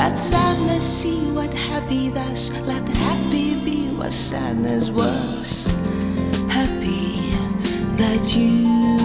Let sadness see what happy does. Let happy be what sadness was. Happy that you